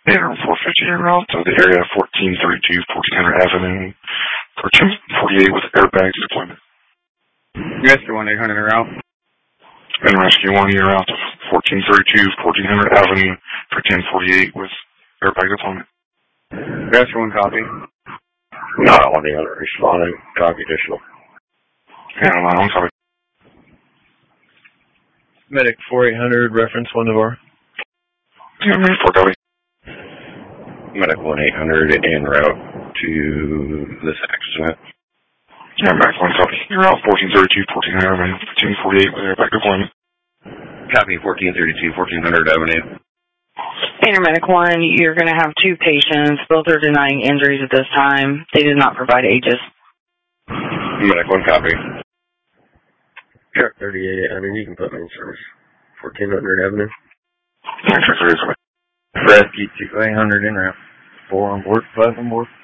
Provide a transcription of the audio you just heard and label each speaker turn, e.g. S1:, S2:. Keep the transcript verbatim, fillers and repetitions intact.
S1: Air four fifty en route to the area fourteen thirty-two fourteen hundred Avenue for ten forty-eight with airbag deployment.
S2: Rescue one eight hundred en route.
S1: And Rescue one en route to fourteen thirty-two fourteen hundred Avenue for ten forty-eight with airbag deployment.
S2: Rescue one copy.
S3: Not one eight hundred responding. Copy additional.
S1: And line one copy.
S4: Medic four eight hundred, reference one of our.
S1: Yeah, Medic four copy.
S3: Medic one eight hundred en route to this accident.
S1: Yeah, Medic one copy. You're out fourteen thirty-two fourteen hundred Avenue for ten forty-eight with airbag deployment.
S3: Copy fourteen thirty-two fourteen hundred Avenue.
S5: Paramedic one, you're going to have two patients. Both are denying injuries at this time. They did not provide ages.
S3: Medic one copy.
S6: Truck thirty-eight, I mean, you can put me in service. fourteen hundred Avenue.
S1: Yeah, Truck thirty-eight copy.
S2: Rescue two eight hundred en route. Four on board, five on board.